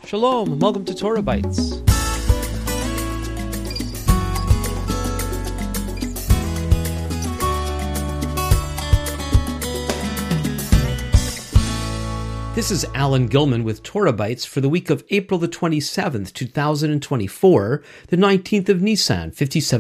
Shalom, and welcome to Torah Bites. This is Alan Gilman with Torah Bites for the week of April the 27th, 2024, the 19th of Nisan,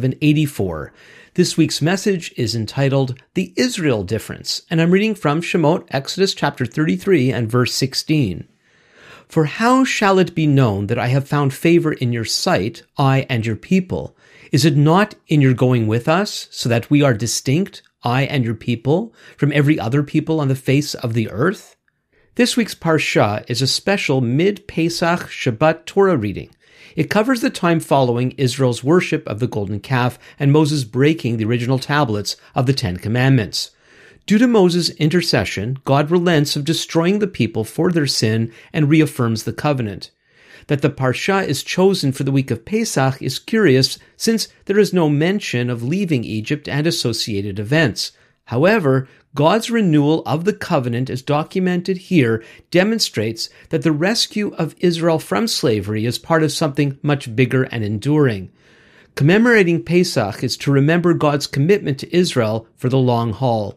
5784. This week's message is entitled, The Israel Difference, and I'm reading from Shemot, Exodus chapter 33 and verse 16. For how shall it be known that I have found favor in your sight, I and your people? Is it not in your going with us, so that we are distinct, I and your people, from every other people on the face of the earth? This week's Parsha is a special mid-Pesach Shabbat Torah reading. It covers the time following Israel's worship of the golden calf and Moses breaking the original tablets of the Ten Commandments. Due to Moses' intercession, God relents of destroying the people for their sin and reaffirms the covenant. That the Parsha is chosen for the week of Pesach is curious, since there is no mention of leaving Egypt and associated events. However, God's renewal of the covenant as documented here demonstrates that the rescue of Israel from slavery is part of something much bigger and enduring. Commemorating Pesach is to remember God's commitment to Israel for the long haul.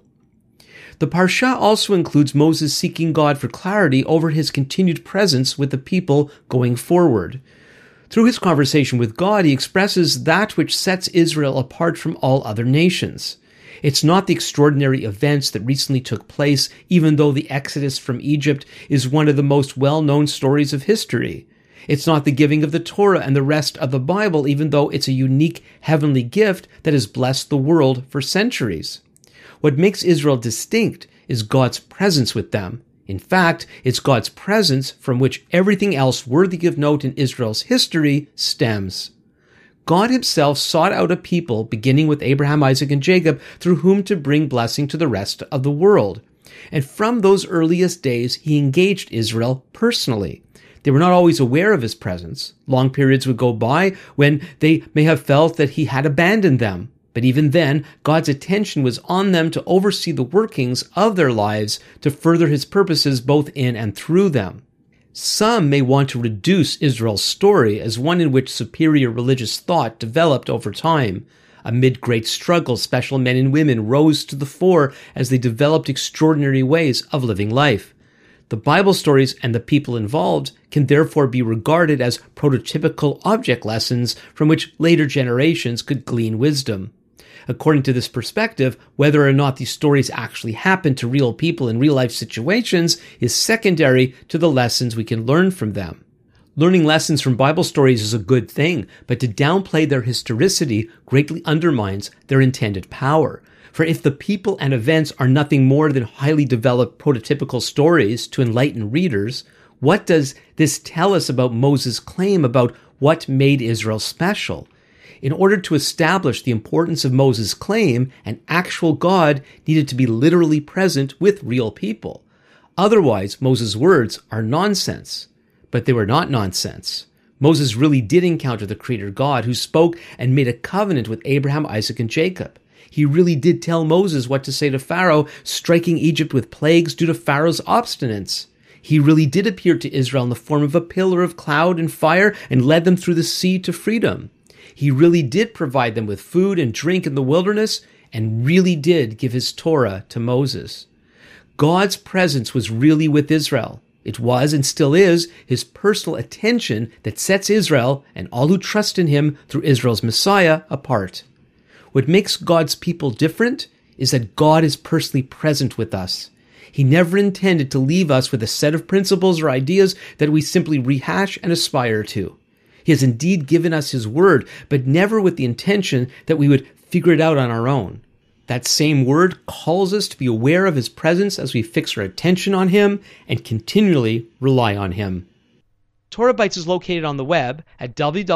The Parsha also includes Moses seeking God for clarity over his continued presence with the people going forward. Through his conversation with God, he expresses that which sets Israel apart from all other nations. It's not the extraordinary events that recently took place, even though the Exodus from Egypt is one of the most well-known stories of history. It's not the giving of the Torah and the rest of the Bible, even though it's a unique heavenly gift that has blessed the world for centuries. What makes Israel distinct is God's presence with them. In fact, it's God's presence from which everything else worthy of note in Israel's history stems. God himself sought out a people, beginning with Abraham, Isaac, and Jacob, through whom to bring blessing to the rest of the world. And from those earliest days, he engaged Israel personally. They were not always aware of his presence. Long periods would go by when they may have felt that he had abandoned them. But even then, God's attention was on them to oversee the workings of their lives to further his purposes both in and through them. Some may want to reduce Israel's story as one in which superior religious thought developed over time. Amid great struggle, special men and women rose to the fore as they developed extraordinary ways of living life. The Bible stories and the people involved can therefore be regarded as prototypical object lessons from which later generations could glean wisdom. According to this perspective, whether or not these stories actually happen to real people in real-life situations is secondary to the lessons we can learn from them. Learning lessons from Bible stories is a good thing, but to downplay their historicity greatly undermines their intended power. For if the people and events are nothing more than highly developed prototypical stories to enlighten readers, what does this tell us about Moses' claim about what made Israel special? In order to establish the importance of Moses' claim, an actual God needed to be literally present with real people. Otherwise, Moses' words are nonsense. But they were not nonsense. Moses really did encounter the Creator God who spoke and made a covenant with Abraham, Isaac, and Jacob. He really did tell Moses what to say to Pharaoh, striking Egypt with plagues due to Pharaoh's obstinance. He really did appear to Israel in the form of a pillar of cloud and fire and led them through the sea to freedom. He really did provide them with food and drink in the wilderness and really did give his Torah to Moses. God's presence was really with Israel. It was and still is his personal attention that sets Israel and all who trust in him through Israel's Messiah apart. What makes God's people different is that God is personally present with us. He never intended to leave us with a set of principles or ideas that we simply rehash and aspire to. He has indeed given us his word, but never with the intention that we would figure it out on our own. That same word calls us to be aware of his presence as we fix our attention on him and continually rely on him. Torah Bites is located on the web at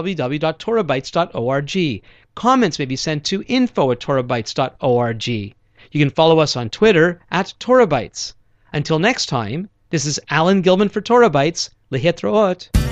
www.torahbites.org. Comments may be sent to info@torahbites.org. You can follow us on Twitter @TorahBites. Until next time, this is Alan Gilman for Torah Bites. Lehitraot.